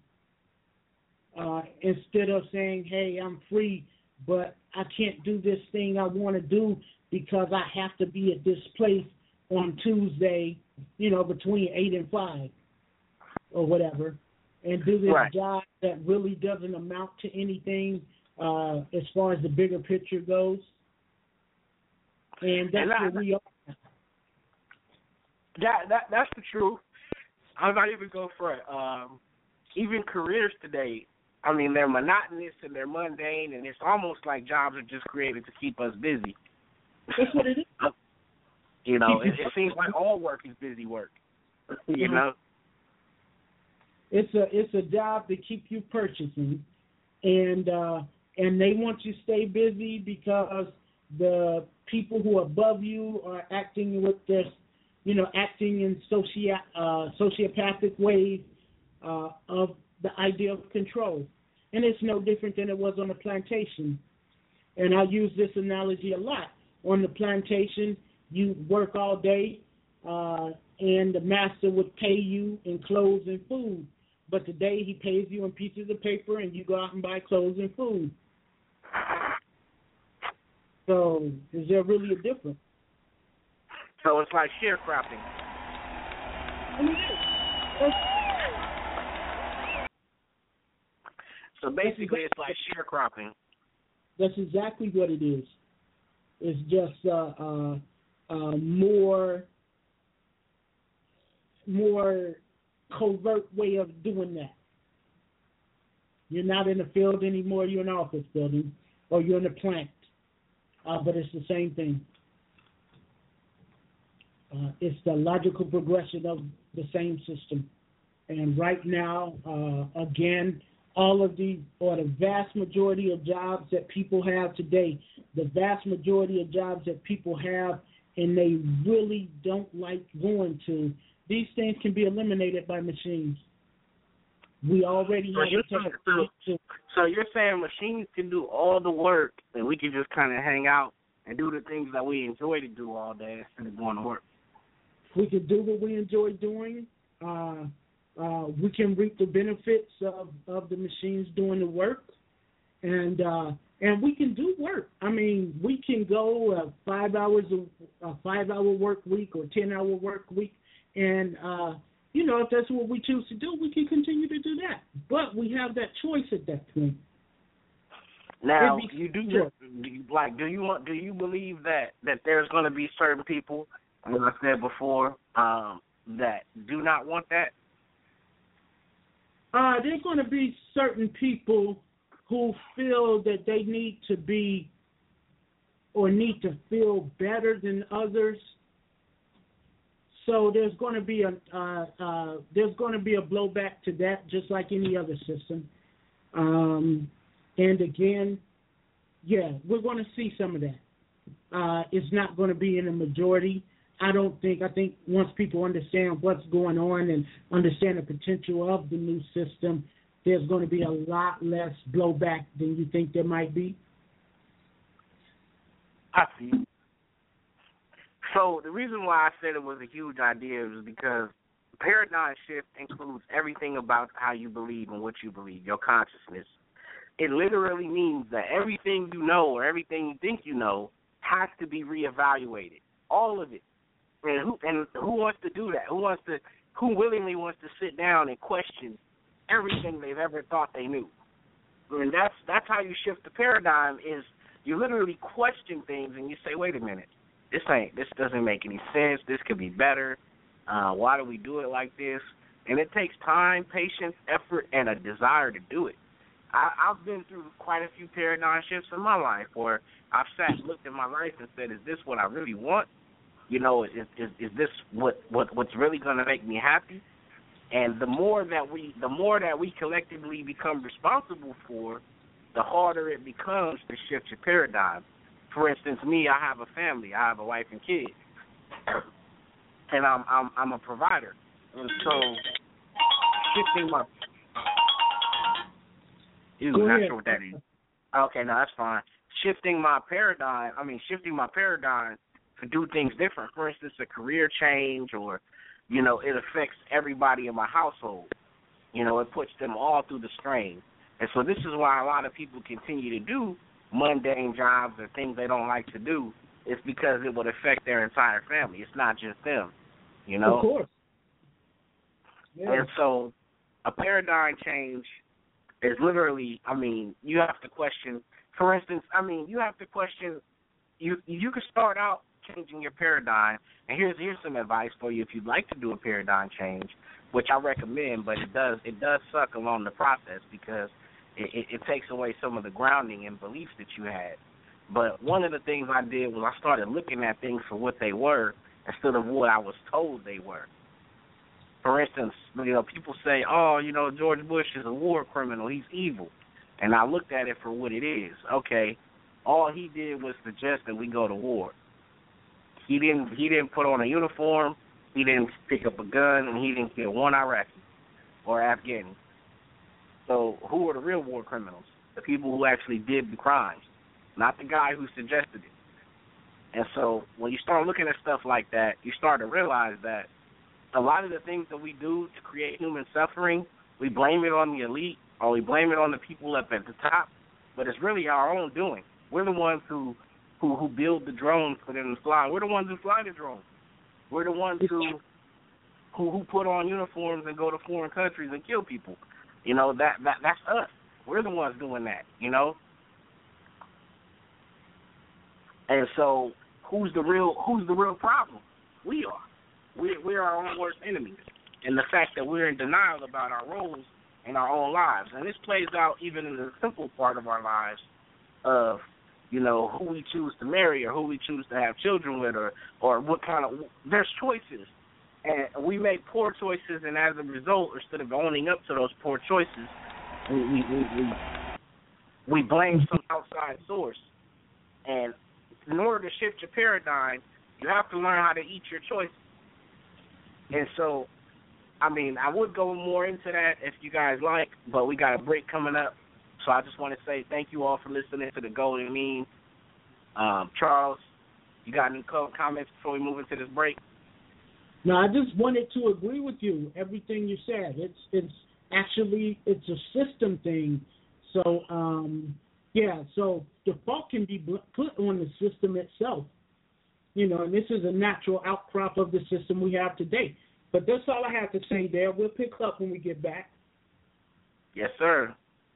S5: uh, instead of saying, hey, I'm free, but I can't do this thing I want to do because I have to be at this place on Tuesday, you know, between eight and five or whatever, and do this
S2: Right.
S5: job that really doesn't amount to anything uh, as far as the bigger picture goes. And that's
S2: And I-
S5: where we are.
S2: That that that's the truth. I'm not even go for it. Um, even careers today, I mean, they're monotonous and they're mundane, and it's almost like jobs are just created to keep us busy.
S5: That's what it is.
S2: You know, it, it seems like all work is busy work. You know.
S5: It's a it's a job to keep you purchasing, and uh, and they want you to stay busy because the people who are above you are acting with this, you know, acting in socio uh, sociopathic ways uh, of the idea of control, and it's no different than it was on the plantation. And I use this analogy a lot. On the plantation, you work all day, uh, and the master would pay you in clothes and food. But today he pays you in pieces of paper, and you go out and buy clothes and food. So is there really a difference?
S2: So it's like sharecropping.
S5: I mean, that's,
S2: So basically, it's like sharecropping.
S5: that's exactly what it is. It's just uh, uh, uh, more, more covert way of doing that. You're not in the field anymore. You're in an office building, or you're in a plant. Uh, but it's the same thing. Uh, it's the logical progression of the same system. And right now, uh, again, all of the, or the vast majority of jobs that people have today, the vast majority of jobs that people have and they really don't like going to, these things can be eliminated by machines. We already
S2: So
S5: have
S2: you're,
S5: the
S2: saying,
S5: technology
S2: so,
S5: to,
S2: so you're saying machines can do all the work, and we can just kind of hang out and do the things that we enjoy to do all day instead of going to work.
S5: we can do what we enjoy doing. Uh, uh, we can reap the benefits of, of the machines doing the work, and uh, and we can do work. I mean, we can go uh, five hours a, a five hour work week or ten hour work week, and uh, you know, if that's what we choose to do, we can continue to do that. But we have that choice at that point.
S2: Now,
S5: Be,
S2: you do
S5: sure.
S2: like do you want do you believe that, that there's going to be certain people, as I said before, um, that do not want that?
S5: Uh, there's going to be certain people who feel that they need to be or need to feel better than others. So there's going to be a uh, uh, there's going to be a blowback to that, just like any other system. Um, and again, yeah, we're going to see some of that. Uh, it's not going to be in a majority. I don't think. I think once people understand what's going on and understand the potential of the new system, there's going to be a lot less blowback than you think there might be.
S2: I see. So the reason why I said it was a huge idea is because paradigm shift includes everything about how you believe and what you believe, your consciousness. It literally means that everything you know or everything you think you know has to be reevaluated, all of it. And who and who wants to do that? Who wants to? Who willingly wants to sit down and question everything they've ever thought they knew? And that's that's how you shift the paradigm. Is you literally question things and you say, wait a minute, this ain't this doesn't make any sense. This could be better. Uh, why do we do it like this? And it takes time, patience, effort, and a desire to do it. I, I've been through quite a few paradigm shifts in my life where I've sat and looked at my life and said, is this what I really want? You know, is is, is this what, what what's really going to make me happy? And the more that we the more that we collectively become responsible for, the harder it becomes to shift your paradigm. For instance, me, I have a family, I have a wife and kids, and I'm I'm I'm a provider, and so shifting my Ew, not sure what that is. Okay, no, that's fine. Shifting my paradigm, I mean, shifting my paradigm to do things different. For instance, a career change, or, you know, it affects everybody in my household. You know, it puts them all through the strain. And so this is why a lot of people continue to do mundane jobs or things they don't like to do. It's because it would affect their entire family. It's not just them, you know?
S5: Of course. Yeah.
S2: And so a paradigm change is literally, I mean, you have to question, for instance, I mean, you have to question, you you can start out changing your paradigm, and here's here's some advice for you if you'd like to do a paradigm change, which I recommend, but it does it does suck along the process because it, it, it takes away some of the grounding and beliefs that you had. But one of the things I did was I started looking at things for what they were instead of what I was told they were. For instance, you know, people say, oh, you know, George Bush is a war criminal, he's evil. And I looked at it for what it is. Okay, all he did was suggest that we go to war. He didn't he didn't put on a uniform, he didn't pick up a gun, and he didn't kill one Iraqi or Afghani. So who are the real war criminals? The people who actually did the crimes, not the guy who suggested it. And so when you start looking at stuff like that, you start to realize that a lot of the things that we do to create human suffering, we blame it on the elite or we blame it on the people up at the top, but it's really our own doing. We're the ones who who, who build the drones for them to fly. We're the ones who fly the drones. We're the ones who who who put on uniforms and go to foreign countries and kill people. You know, that, that that's us. We're the ones doing that, you know? And so who's the real who's the real problem? We are. We we're our own worst enemies. And the fact that we're in denial about our roles in our own lives. And this plays out even in the simple part of our lives of, you know, who we choose to marry or who we choose to have children with, or, or what kind of, there's choices. And we make poor choices, and as a result, instead of owning up to those poor choices, we we, we, we, we blame some outside source. And in order to shift your paradigm, you have to learn how to eat your choices. And so, I mean, I would go more into that if you guys like, but we got a break coming up. So I just want to say thank you all for listening to the Golden Mean. Um, Charles, you got any comments before we move into this break?
S5: No, I just wanted to agree with you. Everything you said. It's it's actually it's a system thing. So um, yeah. So the fault can be put on the system itself. You know, and this is a natural outcrop of the system we have today. But that's all I have to say there. We'll pick up when we get back.
S2: Yes, sir.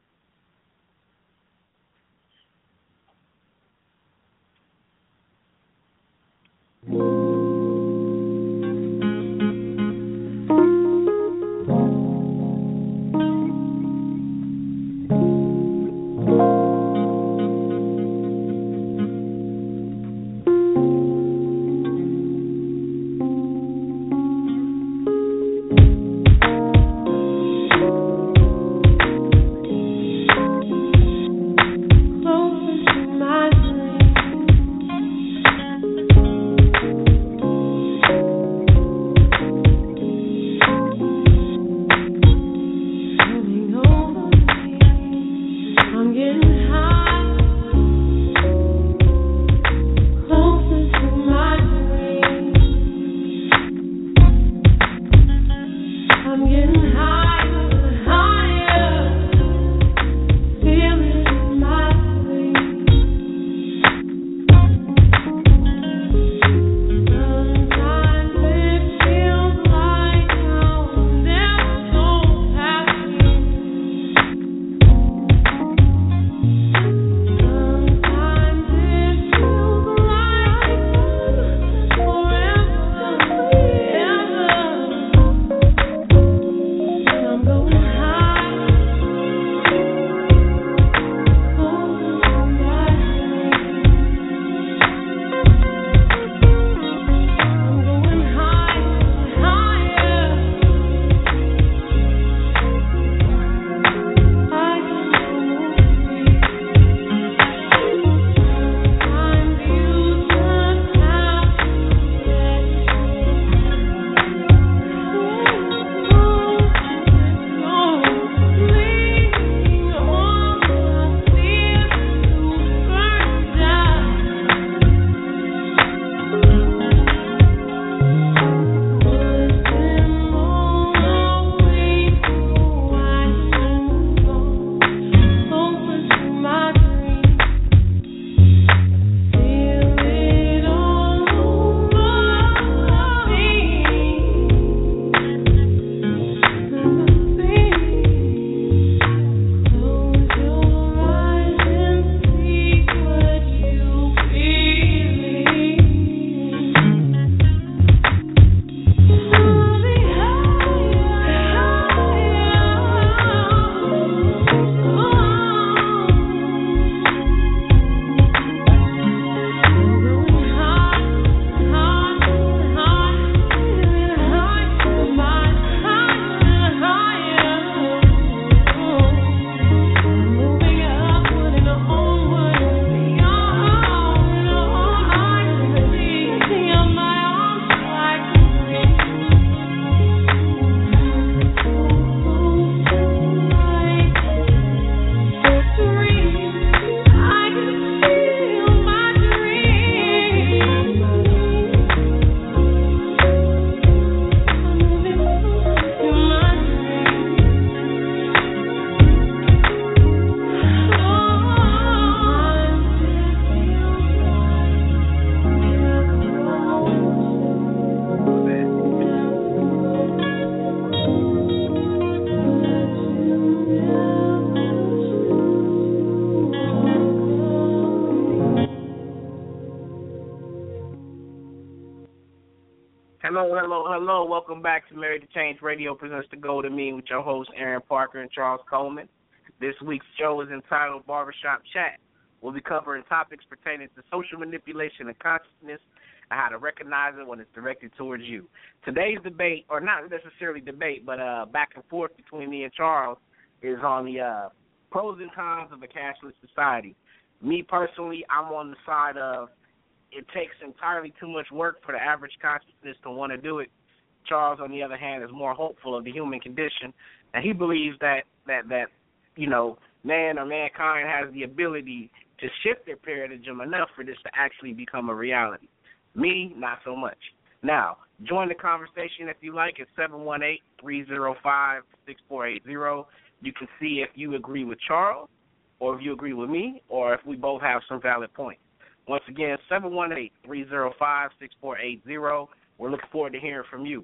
S2: Hello, hello, hello. Welcome back to Married to Change Radio presents The Golden Mean with your hosts, Aaron Parker and Charles Coleman. This week's show is entitled Barbershop Chat. We'll be covering topics pertaining to social manipulation and consciousness and how to recognize it when it's directed towards you. Today's debate, or not necessarily debate, but uh, back and forth between me and Charles is on the uh, pros and cons of a cashless society. Me personally, I'm on the side of it takes entirely too much work for the average consciousness to want to do it. Charles, on the other hand, is more hopeful of the human condition, and he believes that, that, that you know, man or mankind has the ability to shift their paradigm enough for this to actually become a reality. Me, not so much. Now, join the conversation if you like at seven one eight, three zero five, six four eight zero. You can see if you agree with Charles or if you agree with me or if we both have some valid points. Once again, seven one eight, three zero five, six four eight zero. We're looking forward to hearing from you.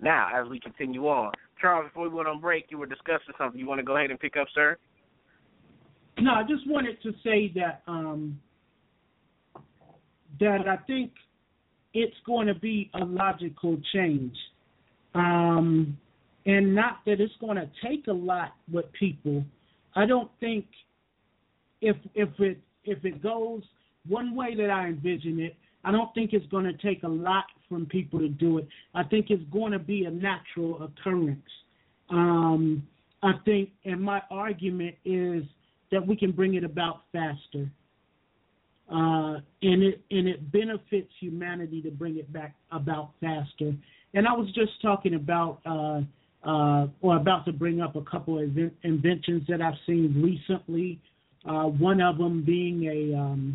S2: Now, as we continue on, Charles, before we went on break, you were discussing something. You want to go ahead and pick up, sir?
S5: No, I just wanted to say that um, that I think it's going to be a logical change, um, and not that it's going to take a lot with people. I don't think if if it if it goes one way that I envision it, I don't think it's going to take a lot from people to do it. I think it's going to be a natural occurrence. Um, I think, and my argument is that we can bring it about faster, uh, and it and it benefits humanity to bring it back about faster. And I was just talking about, uh, uh, or about to bring up a couple of invent- inventions that I've seen recently. Uh, one of them being a um,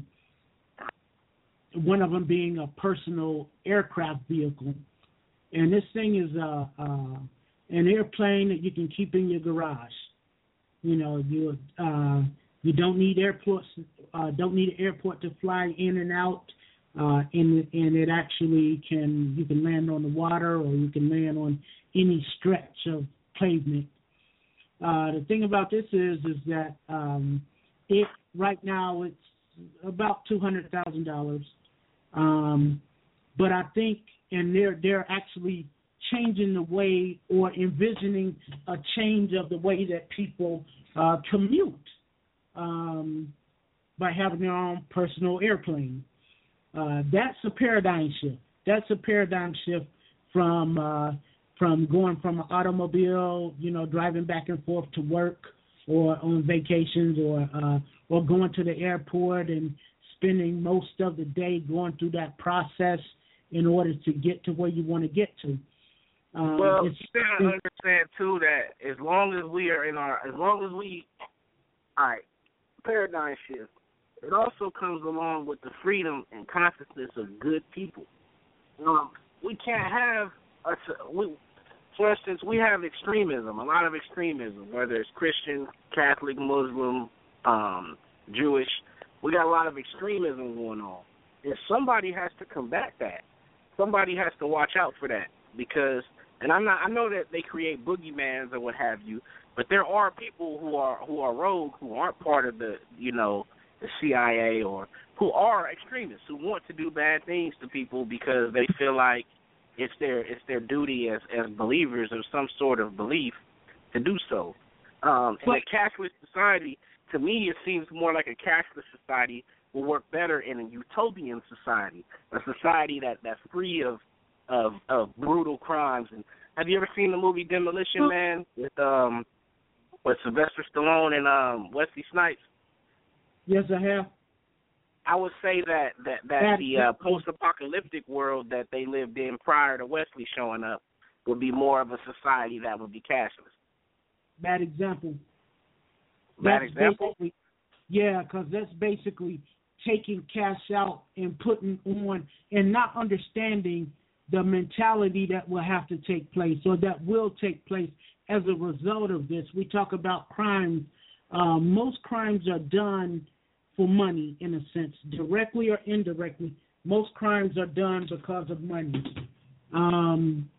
S5: one of them being a personal aircraft vehicle, and this thing is a, a an airplane that you can keep in your garage. You know, you uh, you don't need airports, uh, don't need an airport to fly in and out, uh, and and it actually can you can land on the water or you can land on any stretch of pavement. Uh, the thing about this is is that um, it right now it's about two hundred thousand dollars, um, but I think and they're they're actually changing the way or envisioning a change of the way that people uh, commute um, by having their own personal airplane. Uh, that's a paradigm shift. That's a paradigm shift from uh, from going from an automobile, you know, driving back and forth to work or on vacations or uh, or going to the airport and spending most of the day going through that process in order to get to where you want to get to. Um,
S2: well, you gotta understand too that as long as we are in our, as long as we, all right, paradigm shift. It also comes along with the freedom and consciousness of good people. Um, we can't have, a, we, for instance, we have extremism, a lot of extremism, whether it's Christian, Catholic, Muslim, um, Jewish. We got a lot of extremism going on. And somebody has to combat that. Somebody has to watch out for that because, and I'm not, I know that they create boogeymans or what have you, but there are people who are who are rogue, who aren't part of the, you know, the C I A or who are extremists, who want to do bad things to people because they feel like it's their it's their duty as, as believers of some sort of belief to do so. Um, and a cashless society, to me, it seems more like a cashless society will work better in a utopian society, a society that, that's free of, of of brutal crimes. And have you ever seen the movie Demolition Man with um with Sylvester Stallone and um Wesley Snipes?
S5: Yes, I have.
S2: I would say that that, that, that the uh, post-apocalyptic world that they lived in prior to Wesley showing up would be more of a society that would be cashless.
S5: Bad example.
S2: Bad
S5: that's
S2: example?
S5: Yeah, because that's basically taking cash out and putting on and not understanding the mentality that will have to take place or that will take place as a result of this. We talk about crimes. Uh, most crimes are done for money, in a sense, directly or indirectly. Most crimes are done because of money. Um,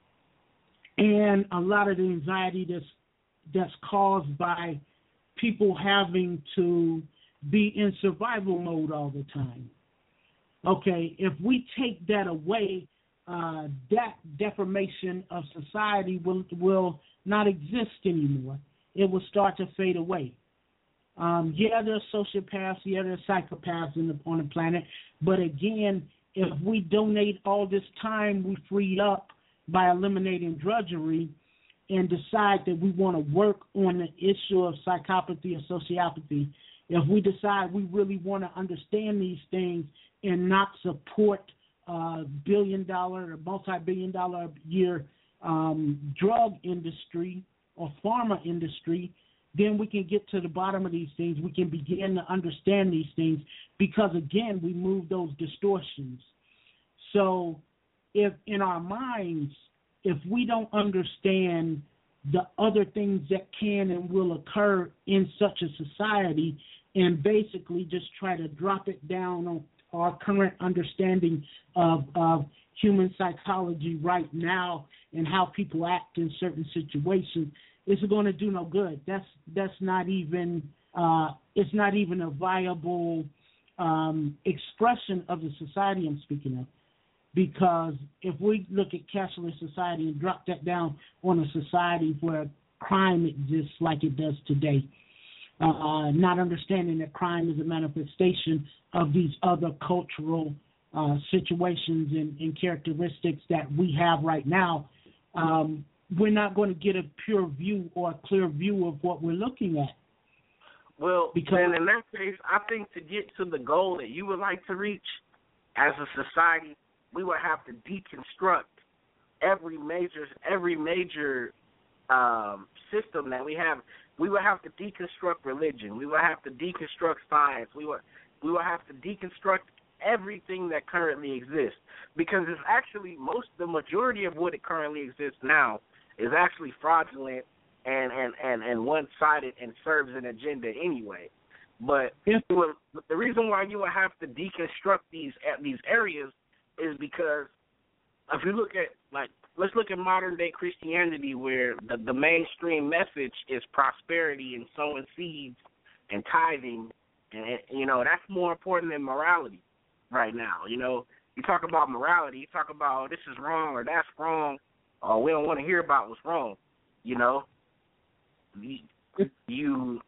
S5: and a lot of the anxiety that's, that's caused by people having to be in survival mode all the time. Okay, if we take that away, uh, that deformation of society will will not exist anymore. It will start to fade away. Um, yeah, there's sociopaths, yeah, there's psychopaths in the, on the planet, but again, if we donate all this time we freed up by eliminating drudgery and decide that we want to work on the issue of psychopathy or sociopathy, if we decide we really want to understand these things and not support uh, billion-dollar or multi-billion-dollar a year um, drug industry or pharma industry, then we can get to the bottom of these things. We can begin to understand these things because, again, we move those distortions. So if in our minds, if we don't understand the other things that can and will occur in such a society and basically just try to drop it down on our current understanding of, of human psychology right now and how people act in certain situations, it's going to do no good. That's that's not even uh, it's not even a viable um, expression of the society I'm speaking of. Because if we look at cashless society and drop that down on a society where crime exists like it does today, uh, not understanding that crime is a manifestation of these other cultural uh, situations and, and characteristics that we have right now, um, we're not going to get a pure view or a clear view of what we're looking at.
S2: Well,
S5: because
S2: then in that case, I think to get to the goal that you would like to reach as a society, we would have to deconstruct every major every major um, system that we have. We would have to deconstruct religion. We would have to deconstruct science. We would we would have to deconstruct everything that currently exists, because it's actually most the majority of what it currently exists now is actually fraudulent and and, and, and one-sided and serves an agenda anyway. But
S5: yeah.
S2: will, the reason why you would have to deconstruct these these areas is because if you look at, like, let's look at modern-day Christianity, where the, the mainstream message is prosperity and sowing seeds and tithing, and, you know, that's more important than morality right now. You know, you talk about morality, you talk about this is wrong or that's wrong, or we don't want to hear about what's wrong, you know. You, you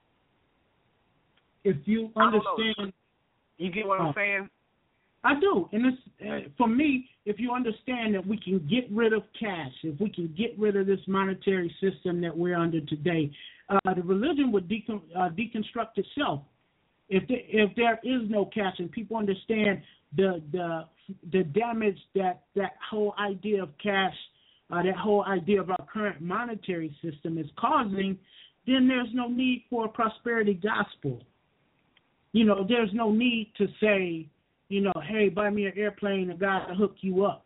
S5: if you understand...
S2: You get what
S5: oh.
S2: I'm saying?
S5: I do, and it's, uh, for me, if you understand that we can get rid of cash, if we can get rid of this monetary system that we're under today, uh, the religion would decon- uh, deconstruct itself. If there, if there is no cash, and people understand the the the damage that that whole idea of cash, uh, that whole idea of our current monetary system is causing, then there's no need for a prosperity gospel. You know, there's no need to say, you know, hey, buy me an airplane, a guy to hook you up.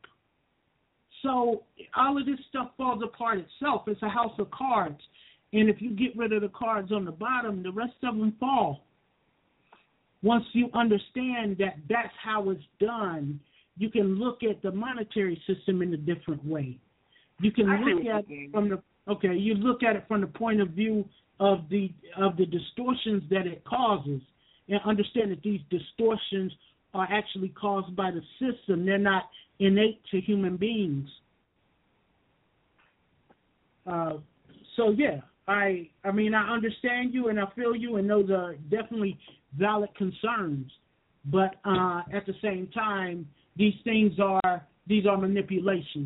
S5: So all of this stuff falls apart itself. It's a house of cards. And if you get rid of the cards on the bottom, the rest of them fall. Once you understand that that's how it's done, you can look at the monetary system in a different way. You can look at it from the okay, you look at it from the point of view of the of the distortions that it causes, and understand that these distortions are actually caused by the system. They're not innate to human beings. Uh, so, yeah, I I mean, I understand you and I feel you, and those are definitely valid concerns. But uh, at the same time, these things are, these are manipulations.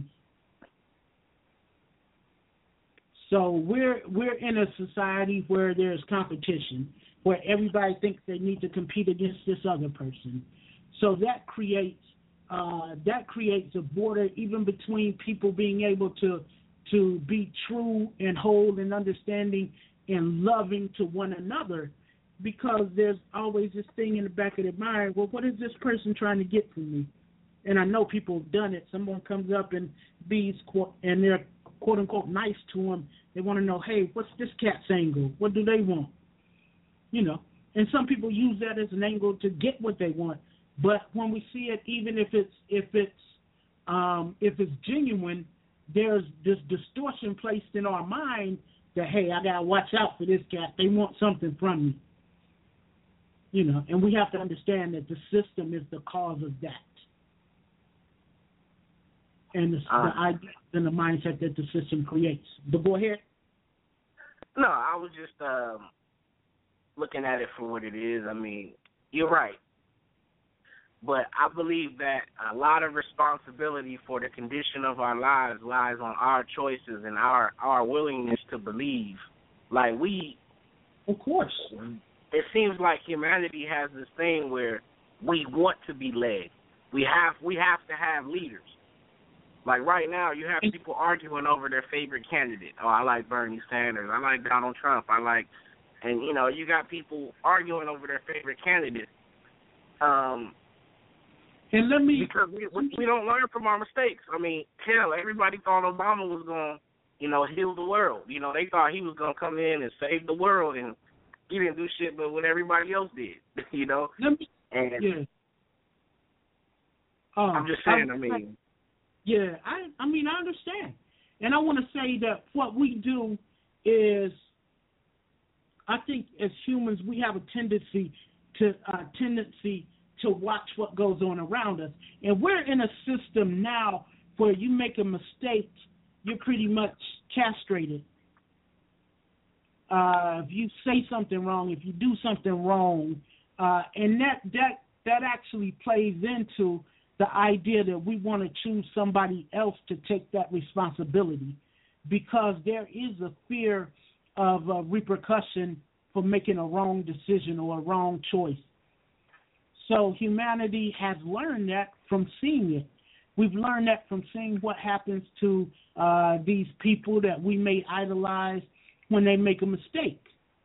S5: So we're we're in a society where there's competition, where everybody thinks they need to compete against this other person. So that creates uh, that creates a border even between people being able to to be true and whole and understanding and loving to one another, because there's always this thing in the back of their mind, well, what is this person trying to get from me? And I know people have done it. Someone comes up and bees and they're quote unquote nice to them. They want to know, hey, what's this cat's angle? What do they want? You know, and some people use that as an angle to get what they want. But when we see it, even if it's if it's um, if it's genuine, there's this distortion placed in our mind that, hey, I gotta watch out for this cat. They want something from me, you know. And we have to understand that the system is the cause of that, and the,
S2: uh,
S5: the idea and the mindset that the system creates. But go ahead.
S2: No, I was just um, looking at it for what it is. I mean, you're right. But I believe that a lot of responsibility for the condition of our lives lies on our choices and our, our willingness to believe. Like we,
S5: of course,
S2: it seems like humanity has this thing where we want to be led. We have we have to have leaders. Like right now, you have people arguing over their favorite candidate. Oh, I like Bernie Sanders. I like Donald Trump. I like, and you know, you got people arguing over their favorite candidate. Um.
S5: And let me
S2: because we, we don't learn from our mistakes. I mean, hell, everybody thought Obama was going to, you know, heal the world. You know, they thought he was going to come in and save the world, and he didn't do shit but what everybody else did. You know,
S5: let me,
S2: and
S5: yeah. Uh,
S2: I'm just saying. I, I mean,
S5: yeah, I I mean I understand, And I want to say that what we do is, I think as humans, we have a tendency to uh, tendency to watch what goes on around us. And we're in a system now where you make a mistake, you're pretty much castrated. Uh, if you say something wrong, if you do something wrong, uh, and that that that actually plays into the idea that we want to choose somebody else to take that responsibility, because there is a fear of uh, repercussion for making a wrong decision or a wrong choice. So humanity has learned that from seeing it. We've learned that from seeing what happens to uh, these people that we may idolize when they make a mistake.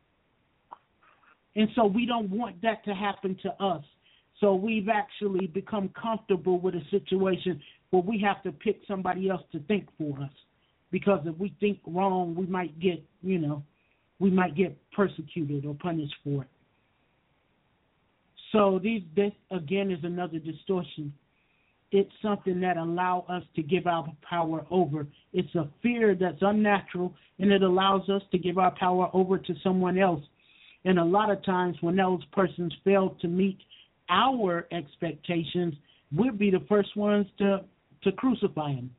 S5: And so we don't want that to happen to us. So we've actually become comfortable with a situation where we have to pick somebody else to think for us. Because if we think wrong, we might get, you know, we might get persecuted or punished for it. So these, this, again, is another distortion. It's something that allows us to give our power over. It's a fear that's unnatural, and it allows us to give our power over to someone else. And a lot of times when those persons fail to meet our expectations, we'll be the first ones to, to crucify them.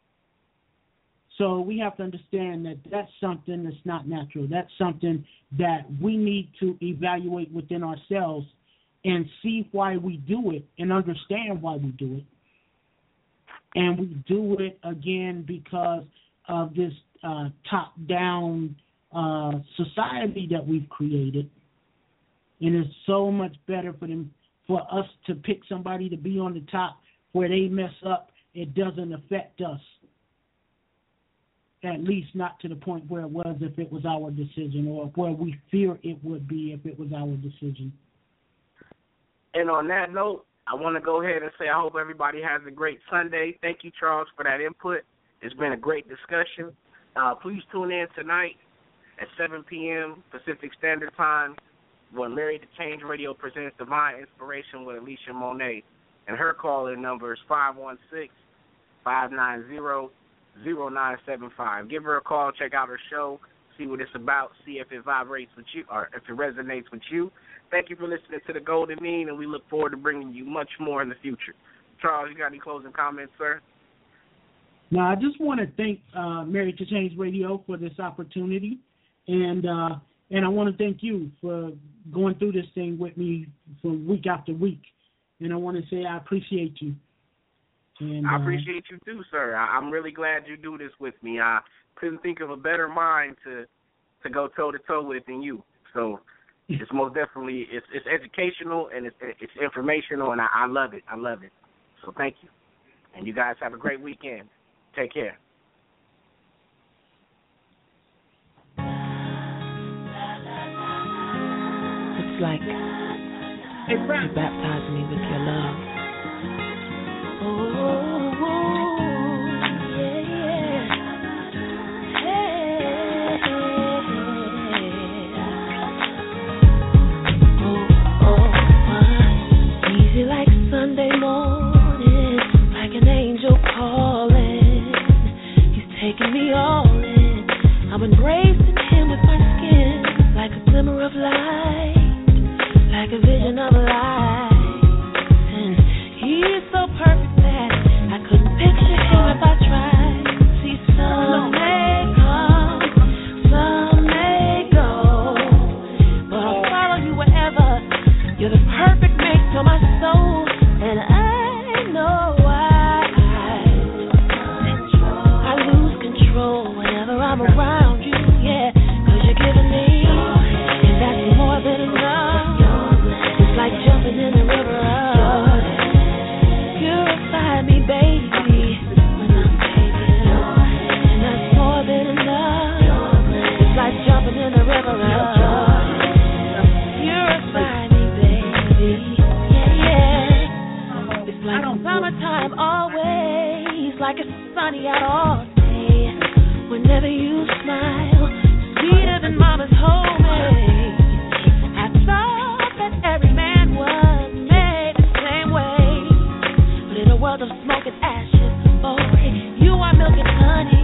S5: So we have to understand that that's something that's not natural. That's something that we need to evaluate within ourselves and see why we do it and understand why we do it. And we do it, again, because of this uh, top-down uh, society that we've created. And it's so much better for them, for us to pick somebody to be on the top where they mess up. It doesn't affect us, at least not to the point where it was if it was our decision, or where we fear it would be if it was our decision.
S2: And on that note, I want to go ahead and say I hope everybody has a great Sunday. Thank you, Charles, for that input. It's been a great discussion. Uh, please tune in tonight at seven p.m. Pacific Standard Time when Married to Change Radio presents Divine Inspiration with Alicia Monet. And her call-in number is five one six, five nine zero, zero nine seven five. Give her a call, check out her show, see what it's about, see if it vibrates with you or if it resonates with you. Thank you for listening to The Golden Mean, and we look forward to bringing you much more in the future. Charles, you got any closing comments, sir?
S5: No, I just want to thank uh, Married to Change Radio for this opportunity, and uh, and I want to thank you for going through this thing with me for week after week. And I want to say I appreciate you. And,
S2: I
S5: uh,
S2: appreciate you too, sir. I, I'm really glad you do this with me. I couldn't think of a better mind to to go toe to toe with than you. So it's most definitely it's it's educational and it's it's informational, and I, I love it. I love it. So thank you, and you guys have a great weekend. Take care.
S8: It's like
S5: hey,
S8: you baptized me with your love.
S3: Oh, oh, yeah, yeah. Hey, oh, oh, uh, easy like Sunday morning, like an angel calling. He's taking me all in. I'm embracing him with my skin, like a glimmer of light, like a vision of light. And he is so perfect that I couldn't picture him if I tried. See, some may come, some may go, but I'll follow you wherever. You're the perfect mate for my soul, and I know why I lose control whenever I'm around you, yeah, 'cause you're giving me, and that's more than enough. It's like jumping in the river of, purify me, baby, when I'm taking, and that's more than enough. It's like jumping in the river of, purify me, baby, yeah, yeah. It's like summertime always, like it's sunny out all day. Whenever you smile, sweeter than mama's homemade. I thought that every man was made the same way, but in a world of smoke and ashes, oh, you are milk and honey.